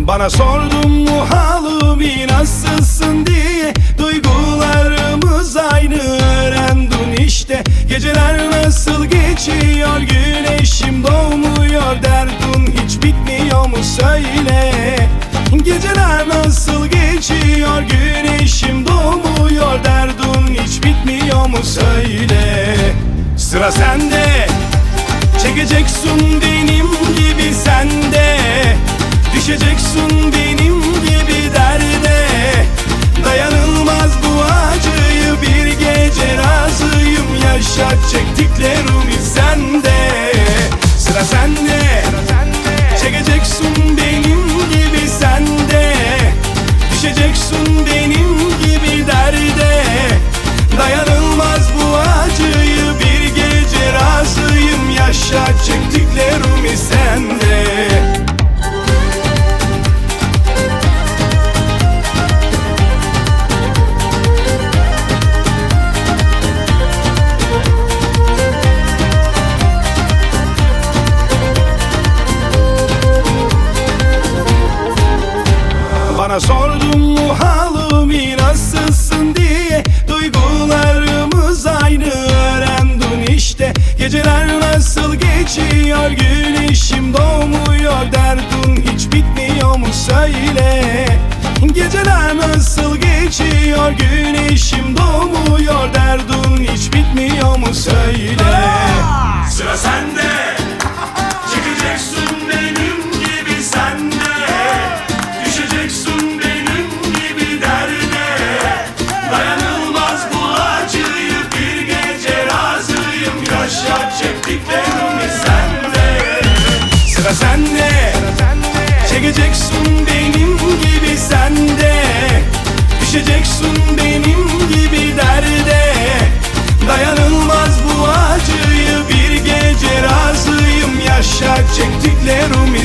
Bana sordun mu halimi nasılsın diye, duygularımız aynı öğrendin işte. Geceler nasıl geçiyor, güneşim doğmuyor, derdin hiç bitmiyor mu söyle. Geceler nasıl geçiyor, güneşim doğmuyor, derdin hiç bitmiyor mu söyle. Sıra sende, çekeceksin benim gibi sen de, düşeceksin benim gibi derde. Dayanılmaz bu acıyı, bir gece razıyım, yaşa çektiklerimi sende. Sıra sende, çekeceksin benim gibi sen de, düşeceksin benim gibi derde. Dayanılmaz bu acıyı, bir gece razıyım, yaşa çektiklerimi sende. Bana sordun mu halimi nasılsın diye, duygularımız aynı öğrendin işte. Geceler nasıl geçiyor, güneşim doğmuyor, derdin hiç bitmiyor mu söyle. Geceler nasıl geçiyor, güneşim doğmuyor, derdin hiç bitmiyor mu söyle. Sıra sende, çıkacaksın benim gibi sen de, düşeceksin benim gibi derde. Dayanılmaz bu acıyı, bir gece razıyım, yaşa çektiklerimi sende. Sıra sende, çekeceksin benim gibi sen de, düşeceksin benim gibi derde. Dayanılmaz bu acıyı, bir gece razıyım, yaşa çektiklerimi